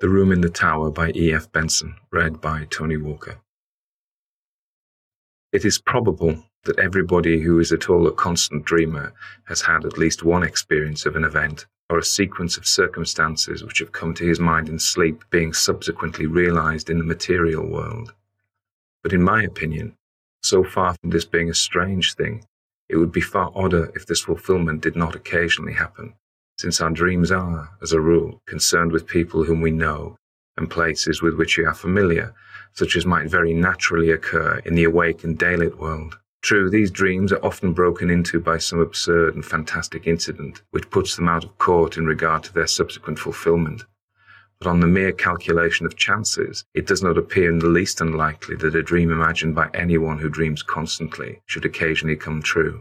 The Room in the Tower by E.F. Benson, read by Tony Walker. It is probable that everybody who is at all a constant dreamer has had at least one experience of an event or a sequence of circumstances which have come to his mind in sleep being subsequently realized in the material world. But in my opinion, so far from this being a strange thing, it would be far odder if this fulfillment did not occasionally happen, since our dreams are, as a rule, concerned with people whom we know and places with which we are familiar, such as might very naturally occur in the awake and daylit world. True, these dreams are often broken into by some absurd and fantastic incident, which puts them out of court in regard to their subsequent fulfillment. But on the mere calculation of chances, it does not appear in the least unlikely that a dream imagined by anyone who dreams constantly should occasionally come true.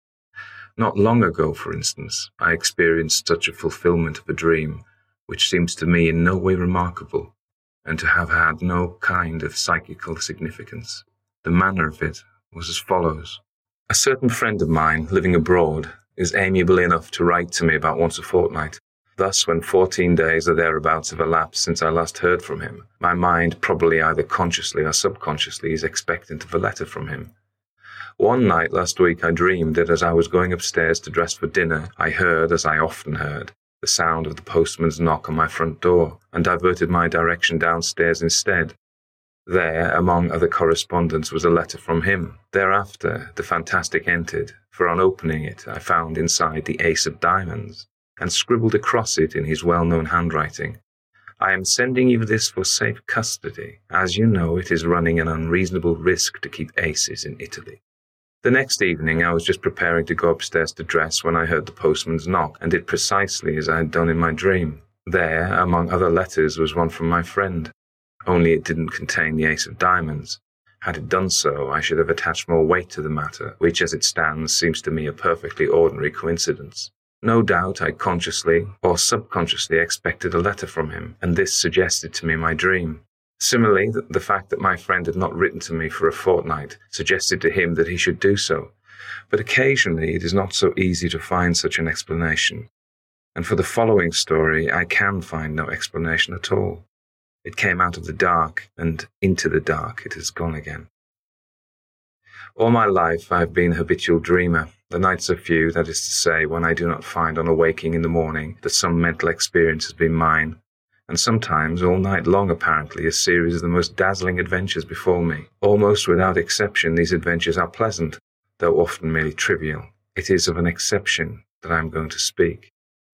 Not long ago, for instance, I experienced such a fulfillment of a dream, which seems to me in no way remarkable, and to have had no kind of psychical significance. The manner of it was as follows. A certain friend of mine, living abroad, is amiable enough to write to me about once a fortnight. Thus, when 14 days or thereabouts have elapsed since I last heard from him, my mind, probably either consciously or subconsciously, is expectant of a letter from him. One night last week I dreamed that as I was going upstairs to dress for dinner, I heard, as I often heard, the sound of the postman's knock on my front door, and diverted my direction downstairs instead. There, among other correspondence, was a letter from him. Thereafter, the fantastic entered, for on opening it I found inside the ace of diamonds, and scribbled across it in his well-known handwriting, "I am sending you this for safe custody. As you know, it is running an unreasonable risk to keep aces in Italy." The next evening I was just preparing to go upstairs to dress when I heard the postman's knock, and did precisely as I had done in my dream. There, among other letters, was one from my friend. Only it didn't contain the ace of diamonds. Had it done so, I should have attached more weight to the matter, which as it stands seems to me a perfectly ordinary coincidence. No doubt I consciously or subconsciously expected a letter from him, and this suggested to me my dream. Similarly, the fact that my friend had not written to me for a fortnight suggested to him that he should do so. But occasionally it is not so easy to find such an explanation, and for the following story I can find no explanation at all. It came out of the dark, and into the dark it has gone again. All my life I have been a habitual dreamer. The nights are few, that is to say, when I do not find on awaking in the morning that some mental experience has been mine, and sometimes all night long apparently a series of the most dazzling adventures befall me. Almost without exception these adventures are pleasant, though often merely trivial. It is of an exception that I am going to speak.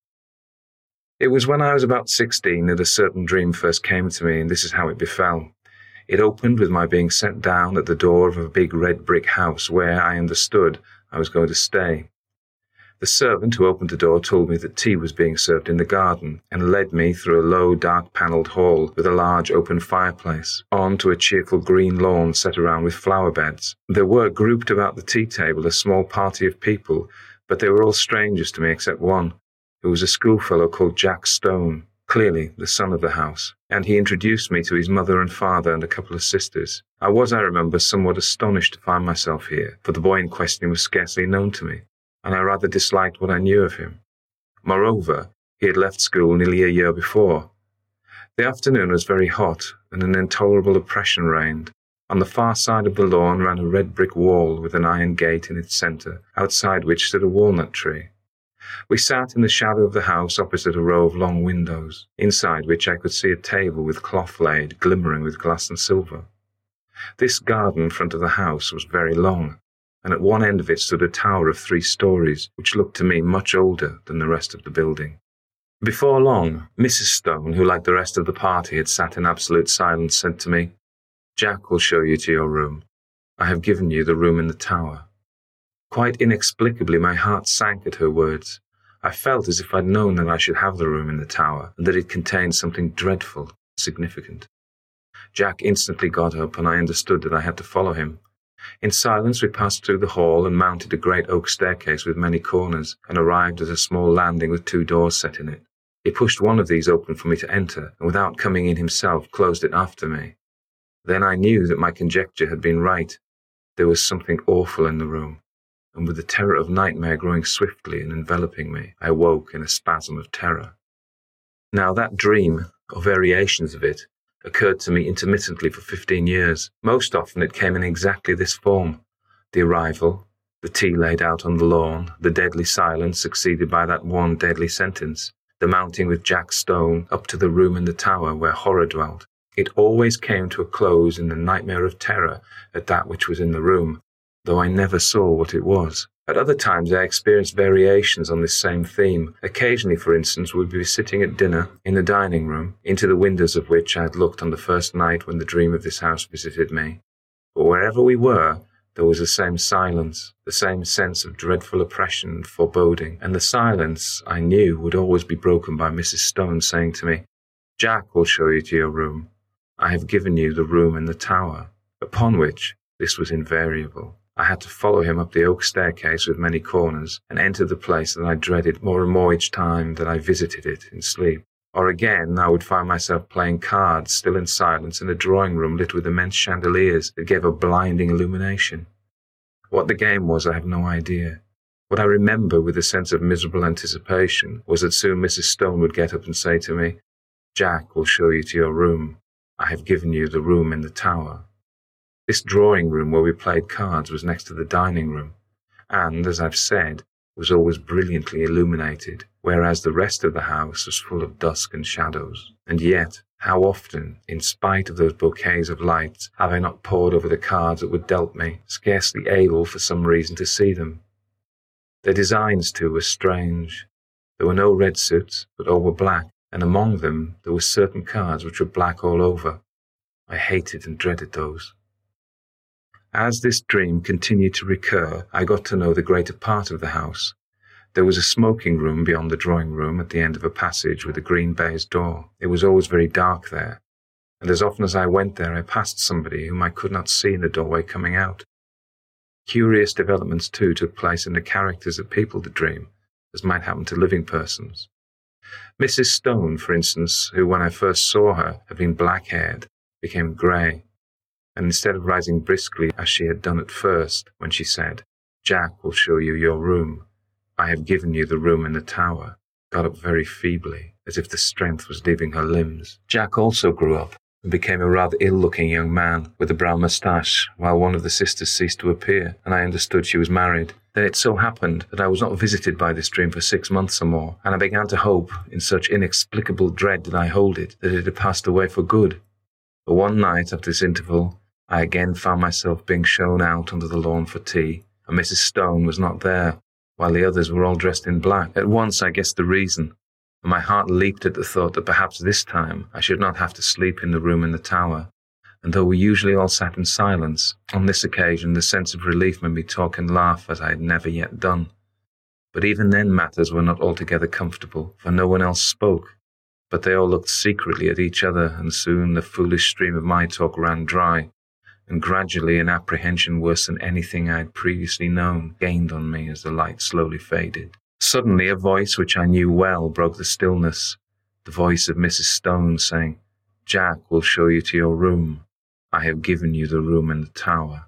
It was when I was about 16 that a certain dream first came to me, and this is how it befell. It opened with my being set down at the door of a big red brick house where, I understood, I was going to stay. The servant who opened the door told me that tea was being served in the garden, and led me through a low, dark-panelled hall with a large open fireplace, on to a cheerful green lawn set around with flower beds. There were grouped about the tea table a small party of people, but they were all strangers to me except one, who was a schoolfellow called Jack Stone, clearly the son of the house, and he introduced me to his mother and father and a couple of sisters. I was, I remember, somewhat astonished to find myself here, for the boy in question was scarcely known to me, and I rather disliked what I knew of him. Moreover, he had left school nearly a year before. The afternoon was very hot, and an intolerable oppression reigned. On the far side of the lawn ran a red brick wall with an iron gate in its centre, outside which stood a walnut tree. We sat in the shadow of the house opposite a row of long windows, inside which I could see a table with cloth laid, glimmering with glass and silver. This garden front of the house was very long, and at one end of it stood a tower of 3 stories, which looked to me much older than the rest of the building. Before long, Mrs. Stone, who like the rest of the party had sat in absolute silence, said to me, "Jack will show you to your room. I have given you the room in the tower." Quite inexplicably, my heart sank at her words. I felt as if I'd known that I should have the room in the tower, and that it contained something dreadful, significant. Jack instantly got up, and I understood that I had to follow him. In silence we passed through the hall and mounted a great oak staircase with many corners, and arrived at a small landing with 2 doors set in it. He pushed one of these open for me to enter, and without coming in himself closed it after me. Then I knew that my conjecture had been right. There was something awful in the room, and with the terror of nightmare growing swiftly and enveloping me, I woke in a spasm of terror. Now that dream, or variations of it, occurred to me intermittently for 15 years. Most often it came in exactly this form: the arrival, the tea laid out on the lawn, the deadly silence succeeded by that one deadly sentence, the mounting with Jack Stone up to the room in the tower where horror dwelt. It always came to a close in the nightmare of terror at that which was in the room, though I never saw what it was. At other times I experienced variations on this same theme. Occasionally, for instance, we would be sitting at dinner in the dining room, into the windows of which I had looked on the first night when the dream of this house visited me. But wherever we were, there was the same silence, the same sense of dreadful oppression and foreboding, and the silence, I knew, would always be broken by Mrs. Stone saying to me, "Jack will show you to your room. I have given you the room in the tower," upon which, this was invariable, I had to follow him up the oak staircase with many corners and enter the place that I dreaded more and more each time that I visited it in sleep. Or again, I would find myself playing cards, still in silence, in a drawing-room lit with immense chandeliers that gave a blinding illumination. What the game was, I have no idea. What I remember with a sense of miserable anticipation was that soon Mrs. Stone would get up and say to me, "Jack will show you to your room. I have given you the room in the tower." This drawing-room where we played cards was next to the dining-room, and, as I've said, was always brilliantly illuminated, whereas the rest of the house was full of dusk and shadows. And yet, how often, in spite of those bouquets of lights, have I not pored over the cards that were dealt me, scarcely able for some reason to see them? Their designs, too, were strange. There were no red suits, but all were black, and among them there were certain cards which were black all over. I hated and dreaded those. As this dream continued to recur, I got to know the greater part of the house. There was a smoking room beyond the drawing room at the end of a passage with a green baize door. It was always very dark there, and as often as I went there I passed somebody whom I could not see in the doorway coming out. Curious developments too took place in the characters that peopled the dream, as might happen to living persons. Mrs. Stone, for instance, who when I first saw her had been black-haired, became grey, and instead of rising briskly as she had done at first when she said, "Jack will show you your room. I have given you the room in the tower," got up very feebly, as if the strength was leaving her limbs. Jack also grew up and became a rather ill-looking young man with a brown moustache, while one of the sisters ceased to appear, and I understood she was married. Then it so happened that I was not visited by this dream for 6 months or more, and I began to hope, in such inexplicable dread did I hold it, that it had passed away for good. But one night after this interval, I again found myself being shown out onto the lawn for tea, and Mrs. Stone was not there, while the others were all dressed in black. At once I guessed the reason, and my heart leaped at the thought that perhaps this time I should not have to sleep in the room in the tower. And though we usually all sat in silence, on this occasion the sense of relief made me talk and laugh as I had never yet done. But even then matters were not altogether comfortable, for no one else spoke, but they all looked secretly at each other, and soon the foolish stream of my talk ran dry, and gradually an apprehension worse than anything I had previously known gained on me as the light slowly faded. Suddenly a voice which I knew well broke the stillness, the voice of Mrs. Stone saying, "Jack will show you to your room. I have given you the room in the tower."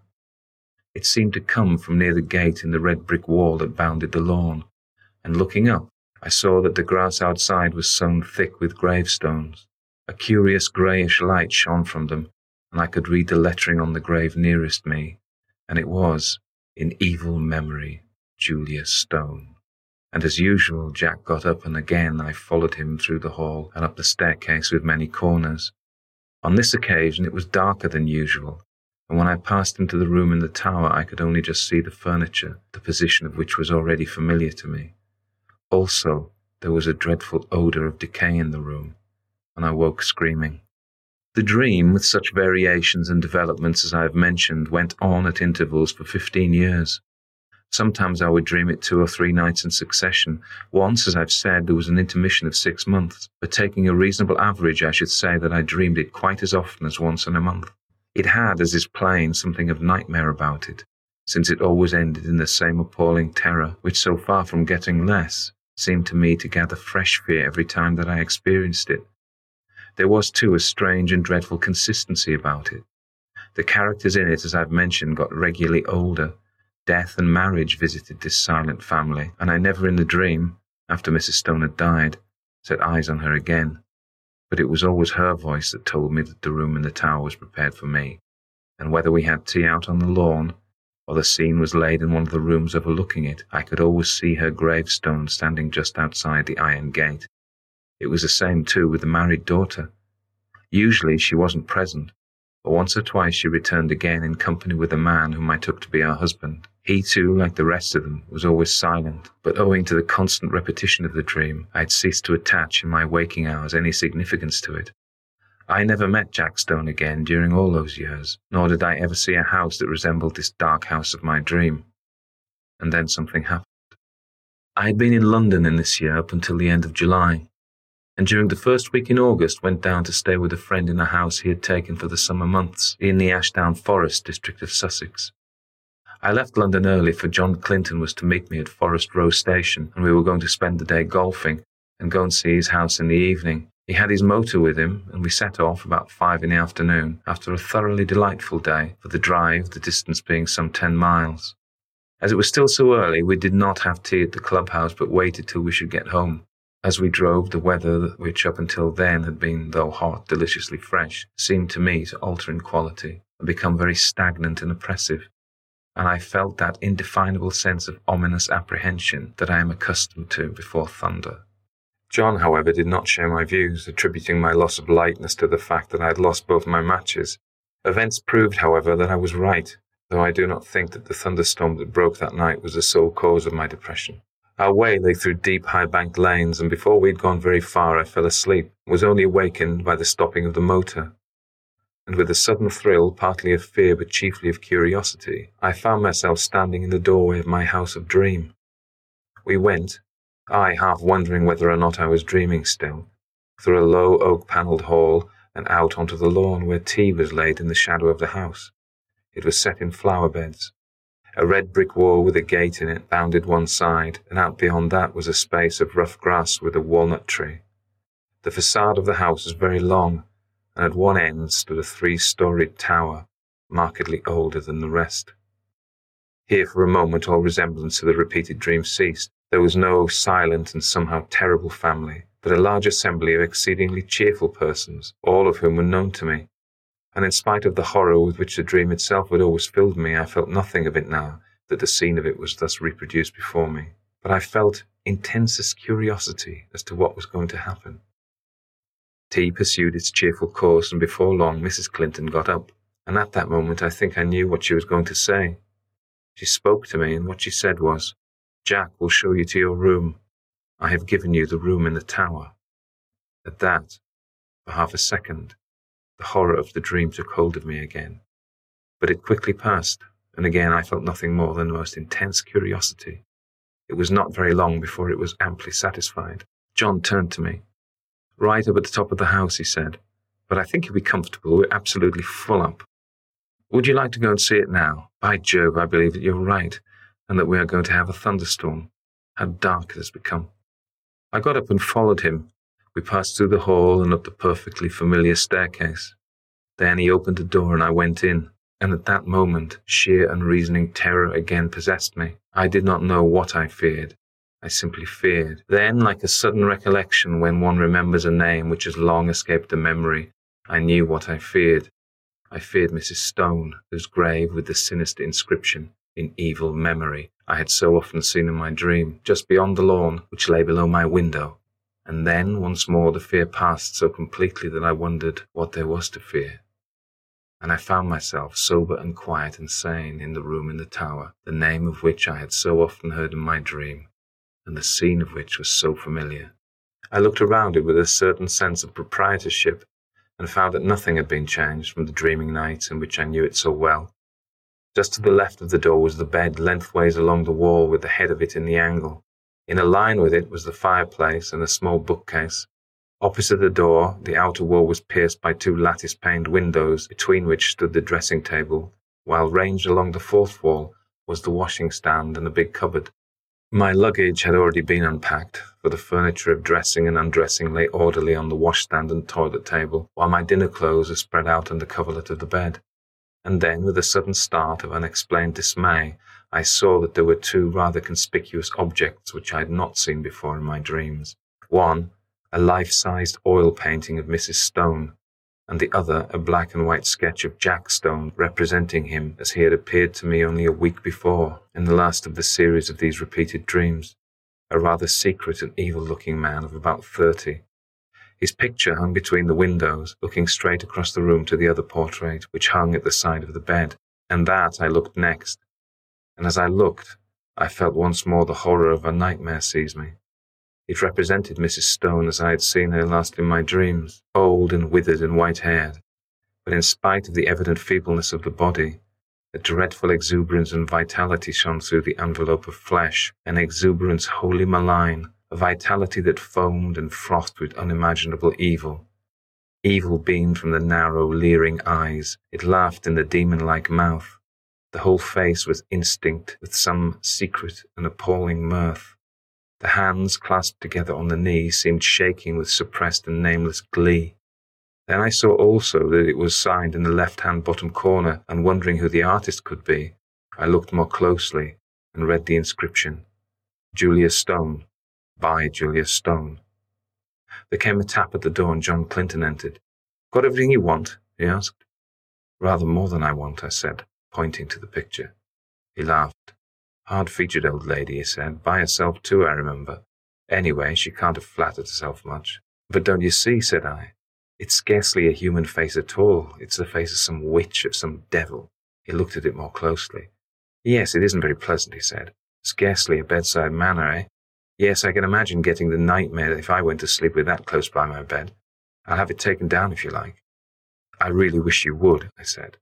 It seemed to come from near the gate in the red brick wall that bounded the lawn, and looking up, I saw that the grass outside was sown thick with gravestones. A curious greyish light shone from them, and I could read the lettering on the grave nearest me, and it was, "In evil memory, Julius Stone." And as usual, Jack got up, and again I followed him through the hall and up the staircase with many corners. On this occasion it was darker than usual, and when I passed into the room in the tower I could only just see the furniture, the position of which was already familiar to me. Also, there was a dreadful odour of decay in the room, and I woke screaming. The dream, with such variations and developments as I have mentioned, went on at intervals for 15 years. Sometimes I would dream it 2 or 3 nights in succession. Once, as I've said, there was an intermission of 6 months, but taking a reasonable average, I should say that I dreamed it quite as often as once in a month. It had, as is plain, something of nightmare about it, since it always ended in the same appalling terror, which, so far from getting less, seemed to me to gather fresh fear every time that I experienced it. There was, too, a strange and dreadful consistency about it. The characters in it, as I've mentioned, got regularly older. Death and marriage visited this silent family, and I never in the dream, after Mrs. Stone had died, set eyes on her again. but it was always her voice that told me that the room in the tower was prepared for me, and whether we had tea out on the lawn, or the scene was laid in one of the rooms overlooking it, I could always see her gravestone standing just outside the iron gate. It was the same, too, with the married daughter. Usually she wasn't present, but once or twice she returned again in company with a man whom I took to be her husband. He, too, like the rest of them, was always silent, but owing to the constant repetition of the dream, I had ceased to attach in my waking hours any significance to it. I never met Jack Stone again during all those years, nor did I ever see a house that resembled this dark house of my dream. And then something happened. I had been in London in this year up until the end of July, and during the first week in August went down to stay with a friend in a house he had taken for the summer months in the Ashdown Forest district of Sussex. I left London early, for John Clinton was to meet me at Forest Row Station, and we were going to spend the day golfing and go and see his house in the evening. He had his motor with him, and we set off about 5 in the afternoon, after a thoroughly delightful day, for the drive, the distance being some 10 miles. As it was still so early, we did not have tea at the clubhouse, but waited till we should get home. As we drove, the weather, which up until then had been, though hot, deliciously fresh, seemed to me to alter in quality, and become very stagnant and oppressive, and I felt that indefinable sense of ominous apprehension that I am accustomed to before thunder. John, however, did not share my views, attributing my loss of lightness to the fact that I had lost both my matches. Events proved, however, that I was right, though I do not think that the thunderstorm that broke that night was the sole cause of my depression. Our way lay through deep, high-banked lanes, and before we had gone very far I fell asleep, and was only awakened by the stopping of the motor. And with a sudden thrill, partly of fear but chiefly of curiosity, I found myself standing in the doorway of my house of dream. We went, I half wondering whether or not I was dreaming still, through a low oak-panelled hall and out onto the lawn where tea was laid in the shadow of the house. It was set in flower beds. A red brick wall with a gate in it bounded one side, and out beyond that was a space of rough grass with a walnut tree. The facade of the house was very long, and at one end stood a 3-storied tower, markedly older than the rest. Here for a moment all resemblance to the repeated dream ceased. There was no silent and somehow terrible family, but a large assembly of exceedingly cheerful persons, all of whom were known to me. And in spite of the horror with which the dream itself had always filled me, I felt nothing of it now that the scene of it was thus reproduced before me. But I felt intensest curiosity as to what was going to happen. Tea pursued its cheerful course, and before long Mrs. Clinton got up, and at that moment I think I knew what she was going to say. She spoke to me, and what she said was, "Jack will show you to your room. I have given you the room in the tower." At that, for half a second, the horror of the dream took hold of me again. But it quickly passed, and again I felt nothing more than the most intense curiosity. It was not very long before it was amply satisfied. John turned to me. "Right up at the top of the house," he said, "but I think you'll be comfortable. We're absolutely full up. Would you like to go and see it now? By Jove, I believe that you're right, and that we are going to have a thunderstorm. How dark it has become." I got up and followed him. We passed through the hall and up the perfectly familiar staircase. Then he opened the door and I went in, and at that moment sheer unreasoning terror again possessed me. I did not know what I feared. I simply feared. Then, like a sudden recollection when one remembers a name which has long escaped the memory, I knew what I feared. I feared Mrs. Stone, whose grave with the sinister inscription, "In evil memory," I had so often seen in my dream, just beyond the lawn which lay below my window. And then, once more, the fear passed so completely that I wondered what there was to fear. And I found myself sober and quiet and sane in the room in the tower, the name of which I had so often heard in my dream, and the scene of which was so familiar. I looked around it with a certain sense of proprietorship, and found that nothing had been changed from the dreaming night in which I knew it so well. Just to the left of the door was the bed, lengthways along the wall with the head of it in the angle. In a line with it was the fireplace and a small bookcase. Opposite the door, the outer wall was pierced by 2 lattice-paned windows, between which stood the dressing table, while ranged along the fourth wall was the washing stand and a big cupboard. My luggage had already been unpacked, for the furniture of dressing and undressing lay orderly on the washstand and toilet table, while my dinner clothes were spread out on the coverlet of the bed. And then, with a sudden start of unexplained dismay, I saw that there were 2 rather conspicuous objects which I had not seen before in my dreams. One, a life-sized oil painting of Mrs. Stone, and the other a black and white sketch of Jack Stone representing him as he had appeared to me only a week before in the last of the series of these repeated dreams, a rather secret and evil-looking man of about 30. His picture hung between the windows, looking straight across the room to the other portrait, which hung at the side of the bed, and that I looked next. And as I looked, I felt once more the horror of a nightmare seize me. It represented Mrs. Stone as I had seen her last in my dreams, old and withered and white-haired, but in spite of the evident feebleness of the body, a dreadful exuberance and vitality shone through the envelope of flesh, an exuberance wholly malign, a vitality that foamed and frothed with unimaginable evil. Evil beamed from the narrow, leering eyes. It laughed in the demon-like mouth. The whole face was instinct with some secret and appalling mirth. The hands clasped together on the knee seemed shaking with suppressed and nameless glee. Then I saw also that it was signed in the left-hand bottom corner, and wondering who the artist could be, I looked more closely and read the inscription, Julia Stone, by Julia Stone. There came a tap at the door and John Clinton entered. Got everything you want? He asked. Rather more than I want, I said, pointing to the picture. He laughed. Hard-featured old lady, he said. By herself too, I remember. Anyway, she can't have flattered herself much. But don't you see, said I, it's scarcely a human face at all. It's the face of some witch, of some devil. He looked at it more closely. Yes, it isn't very pleasant, he said. Scarcely a bedside manner, eh? Yes, I can imagine getting the nightmare if I went to sleep with that close by my bed. I'll have it taken down if you like. I really wish you would, I said.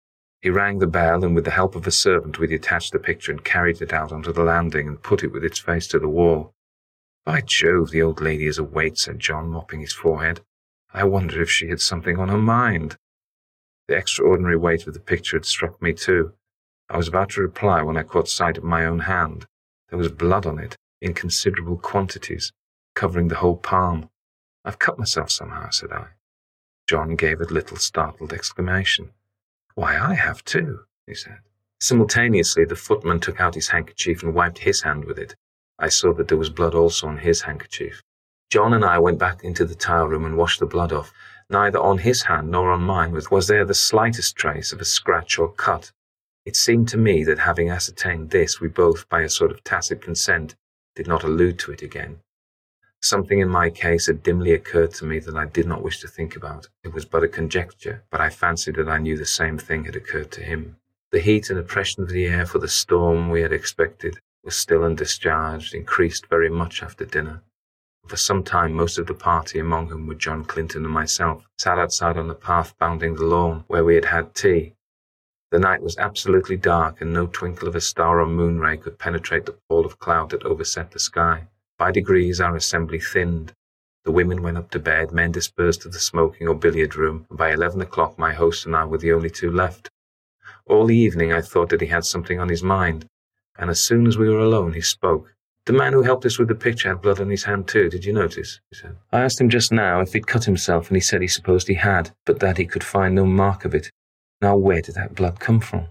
He rang the bell, and with the help of a servant we detached the picture and carried it out onto the landing and put it with its face to the wall. By Jove, the old lady is awake, said John, mopping his forehead. I wonder if she had something on her mind. The extraordinary weight of the picture had struck me too. I was about to reply when I caught sight of my own hand. There was blood on it, in considerable quantities, covering the whole palm. I've cut myself somehow, said I. John gave a little startled exclamation. Why, I have too, he said. Simultaneously, the footman took out his handkerchief and wiped his hand with it. I saw that there was blood also on his handkerchief. John and I went back into the tile room and washed the blood off. Neither on his hand nor on mine was there the slightest trace of a scratch or cut. It seemed to me that having ascertained this, we both, by a sort of tacit consent, did not allude to it again. Something in my case had dimly occurred to me that I did not wish to think about. It was but a conjecture, but I fancied that I knew the same thing had occurred to him. The heat and oppression of the air for the storm we had expected was still undischarged, increased very much after dinner. For some time most of the party, among whom were John Clinton and myself, sat outside on the path bounding the lawn, where we had had tea. The night was absolutely dark, and no twinkle of a star or moon ray could penetrate the pall of cloud that overset the sky. By degrees our assembly thinned. The women went up to bed, men dispersed to the smoking or billiard room, and by 11 o'clock my host and I were the only two left. All the evening I thought that he had something on his mind, and as soon as we were alone he spoke. The man who helped us with the picture had blood on his hand too, did you notice? He said. I asked him just now if he'd cut himself, and he said he supposed he had, but that he could find no mark of it. Now where did that blood come from?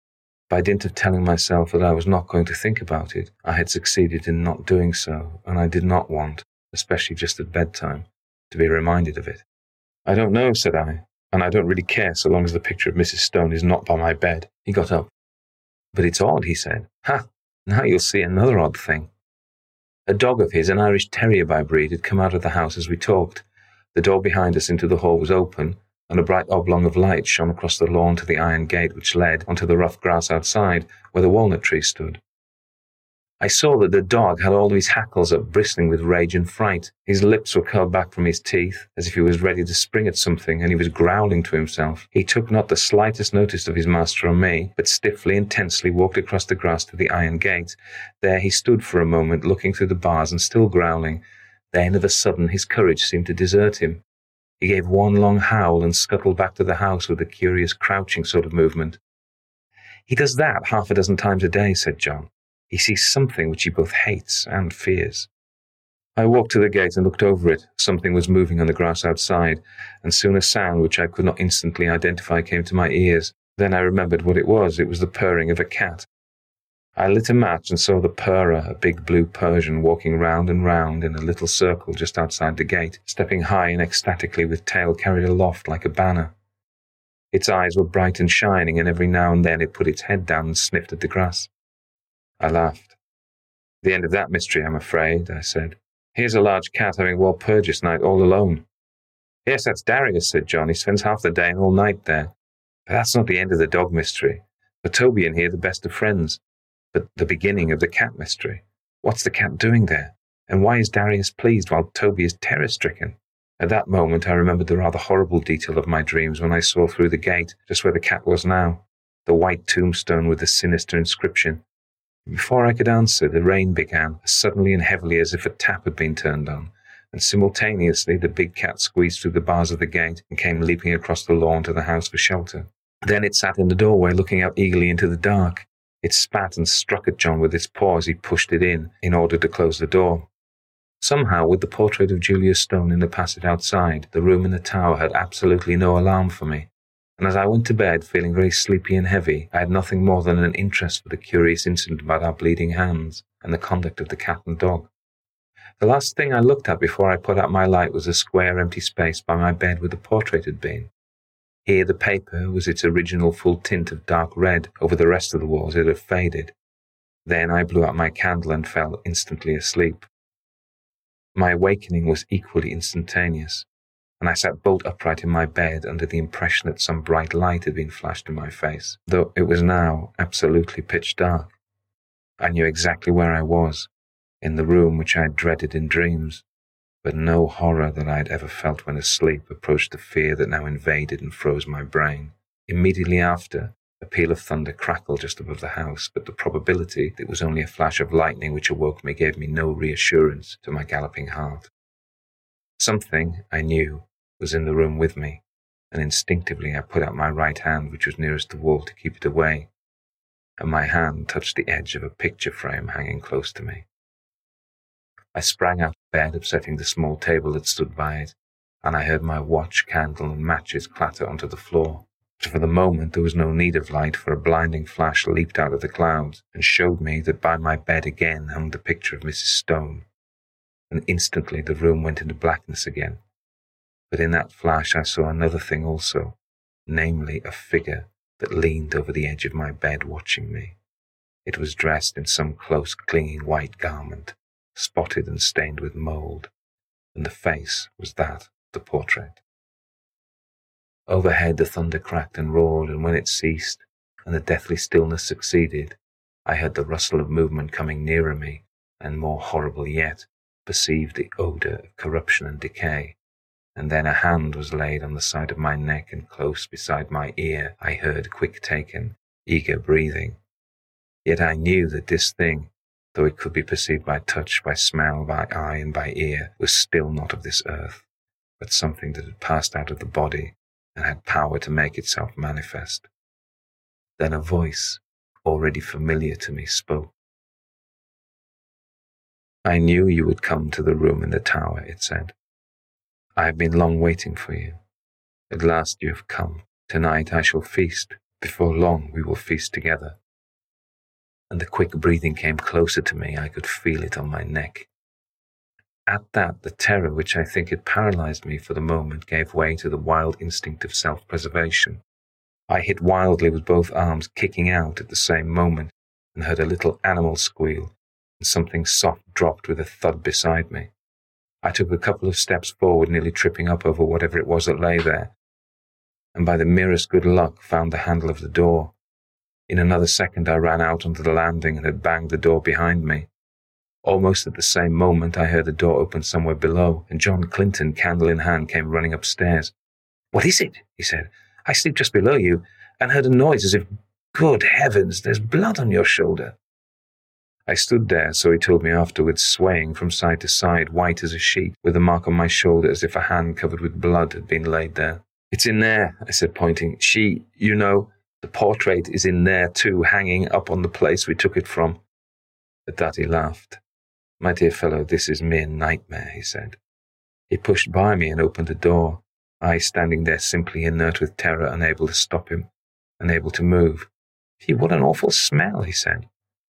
By dint of telling myself that I was not going to think about it, I had succeeded in not doing so, and I did not want, especially just at bedtime, to be reminded of it. I don't know, said I, and I don't really care so long as the picture of Mrs. Stone is not by my bed. He got up. But it's odd, he said. Ha! Now you'll see another odd thing. A dog of his, an Irish Terrier by breed, had come out of the house as we talked. The door behind us into the hall was open, and a bright oblong of light shone across the lawn to the iron gate which led onto the rough grass outside, where the walnut tree stood. I saw that the dog had all of his hackles up, bristling with rage and fright. His lips were curled back from his teeth, as if he was ready to spring at something, and he was growling to himself. He took not the slightest notice of his master or me, but stiffly and tensely walked across the grass to the iron gate. There he stood for a moment, looking through the bars and still growling. Then, of a sudden, his courage seemed to desert him. He gave one long howl and scuttled back to the house with a curious crouching sort of movement. He does that half a dozen times a day, said John. He sees something which he both hates and fears. I walked to the gate and looked over it. Something was moving on the grass outside, and soon a sound which I could not instantly identify came to my ears. Then I remembered what it was. It was the purring of a cat. I lit a match and saw the purrer, a big blue Persian, walking round and round in a little circle just outside the gate, stepping high and ecstatically with tail carried aloft like a banner. Its eyes were bright and shining, and every now and then it put its head down and sniffed at the grass. I laughed. "The end of that mystery, I'm afraid," I said. "Here's a large cat having Walpurgis night all alone." "Yes, that's Darius," said John. "He spends half the day and all night there." "But that's not the end of the dog mystery. For Toby and he are the best of friends. But the beginning of the cat mystery. What's the cat doing there? And why is Darius pleased while Toby is terror-stricken?" At that moment I remembered the rather horrible detail of my dreams when I saw through the gate, just where the cat was now, the white tombstone with the sinister inscription. Before I could answer, the rain began, as suddenly and heavily as if a tap had been turned on, and simultaneously the big cat squeezed through the bars of the gate and came leaping across the lawn to the house for shelter. Then it sat in the doorway, looking out eagerly into the dark. It spat and struck at John with its paw as he pushed it in order to close the door. Somehow, with the portrait of Julius Stone in the passage outside, the room in the tower had absolutely no alarm for me, and as I went to bed, feeling very sleepy and heavy, I had nothing more than an interest for the curious incident about our bleeding hands and the conduct of the cat and dog. The last thing I looked at before I put out my light was a square empty space by my bed where the portrait had been. Here the paper was its original full tint of dark red. Over the rest of the walls it had faded. Then I blew out my candle and fell instantly asleep. My awakening was equally instantaneous, and I sat bolt upright in my bed under the impression that some bright light had been flashed in my face, though it was now absolutely pitch dark. I knew exactly where I was, in the room which I had dreaded in dreams, but no horror that I had ever felt when asleep approached the fear that now invaded and froze my brain. Immediately after, a peal of thunder crackled just above the house, but the probability that it was only a flash of lightning which awoke me gave me no reassurance to my galloping heart. Something, I knew, was in the room with me, and instinctively I put out my right hand, which was nearest the wall, to keep it away, and my hand touched the edge of a picture frame hanging close to me. I sprang out of bed, upsetting the small table that stood by it, and I heard my watch, candle, and matches clatter onto the floor. But for the moment there was no need of light, for a blinding flash leaped out of the clouds and showed me that by my bed again hung the picture of Mrs. Stone, and instantly the room went into blackness again. But in that flash I saw another thing also, namely a figure that leaned over the edge of my bed watching me. It was dressed in some close clinging white garment, spotted and stained with mould, and the face was that of the portrait. Overhead the thunder cracked and roared, and when it ceased, and the deathly stillness succeeded, I heard the rustle of movement coming nearer me, and more horrible yet, perceived the odour of corruption and decay. And then a hand was laid on the side of my neck, and close beside my ear I heard quick taken, eager breathing. Yet I knew that this thing, though it could be perceived by touch, by smell, by eye, and by ear, was still not of this earth, but something that had passed out of the body and had power to make itself manifest. Then a voice, already familiar to me, spoke. "I knew you would come to the room in the tower," it said. "I have been long waiting for you. At last you have come. Tonight I shall feast. Before long we will feast together." And the quick breathing came closer to me. I could feel it on my neck. At that, the terror which I think had paralyzed me for the moment gave way to the wild instinct of self-preservation. I hit wildly with both arms, kicking out at the same moment, and heard a little animal squeal, and something soft dropped with a thud beside me. I took a couple of steps forward, nearly tripping up over whatever it was that lay there, and by the merest good luck found the handle of the door. In another second I ran out onto the landing and had banged the door behind me. Almost at the same moment I heard the door open somewhere below, and John Clinton, candle in hand, came running upstairs. "What is it?" he said. "I sleep just below you, and heard a noise as if— Good heavens, there's blood on your shoulder." I stood there, so he told me afterwards, swaying from side to side, white as a sheet, with a mark on my shoulder as if a hand covered with blood had been laid there. "It's in there," I said, pointing. The portrait is in there too, hanging up on the place we took it from." At that he laughed. "My dear fellow, this is mere nightmare," he said. He pushed by me and opened the door, I standing there simply inert with terror, unable to stop him, unable to move. "Gee, what an awful smell," he said.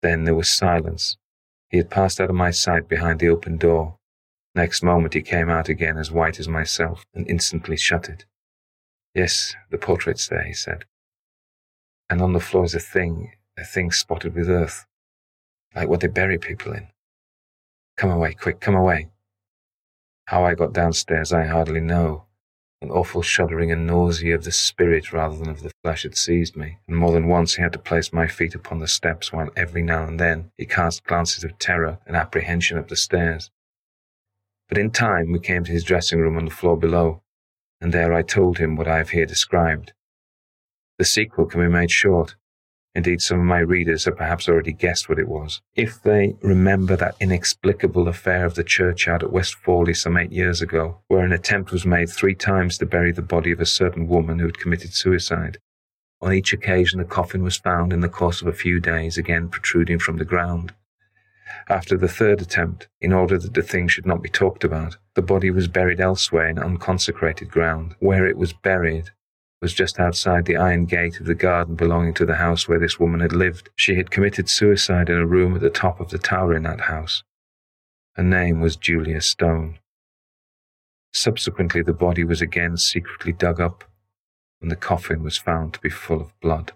Then there was silence. He had passed out of my sight behind the open door. Next moment he came out again as white as myself and instantly shut it. "Yes, the portrait's there," he said. "And on the floor is a thing spotted with earth, like what they bury people in. Come away, quick, come away." How I got downstairs I hardly know. An awful shuddering and nausea of the spirit rather than of the flesh had seized me, and more than once he had to place my feet upon the steps, while every now and then he cast glances of terror and apprehension up the stairs. But in time we came to his dressing room on the floor below, and there I told him what I have here described. The sequel can be made short. Indeed, some of my readers have perhaps already guessed what it was, if they remember that inexplicable affair of the churchyard at West Fawley some 8 years ago, where an attempt was made 3 times to bury the body of a certain woman who had committed suicide. On each occasion the coffin was found in the course of a few days, again protruding from the ground. After the 3rd attempt, in order that the thing should not be talked about, the body was buried elsewhere in unconsecrated ground. Where it was buried was just outside the iron gate of the garden belonging to the house where this woman had lived. She had committed suicide in a room at the top of the tower in that house. Her name was Julia Stone. Subsequently, the body was again secretly dug up, and the coffin was found to be full of blood.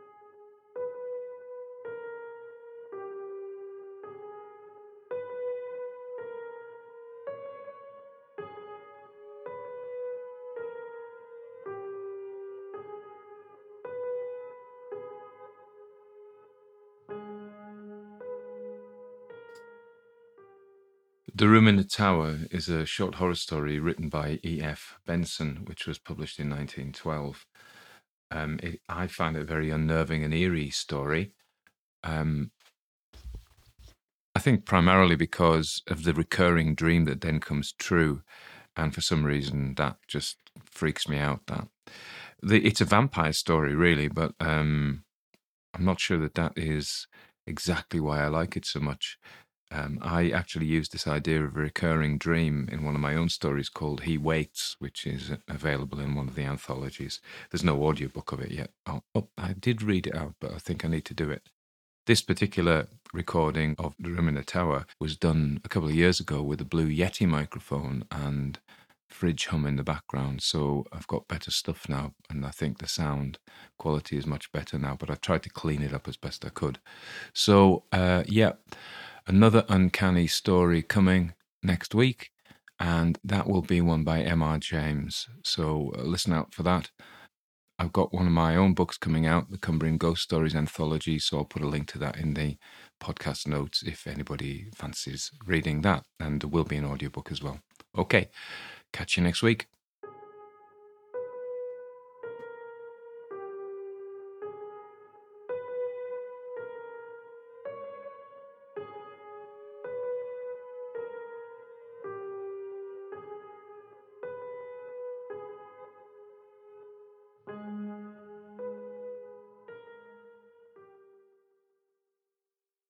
The Room in the Tower is a short horror story written by E.F. Benson, which was published in 1912. I find it a very unnerving and eerie story. I think primarily because of the recurring dream that then comes true, and for some reason that just freaks me out. It's a vampire story, really, but I'm not sure that is exactly why I like it so much. I actually used this idea of a recurring dream in one of my own stories called He Waits, which is available in one of the anthologies. There's no audiobook of it yet. I did read it out, but I think I need to do it. This particular recording of The Room in the Tower was done a couple of years ago with a Blue Yeti microphone and fridge hum in the background, so I've got better stuff now, and I think the sound quality is much better now, but I've tried to clean it up as best I could. So, another uncanny story coming next week, and that will be one by M.R. James, so listen out for that. I've got one of my own books coming out, the Cumbrian Ghost Stories Anthology, so I'll put a link to that in the podcast notes if anybody fancies reading that, and there will be an audiobook as well. Okay, catch you next week.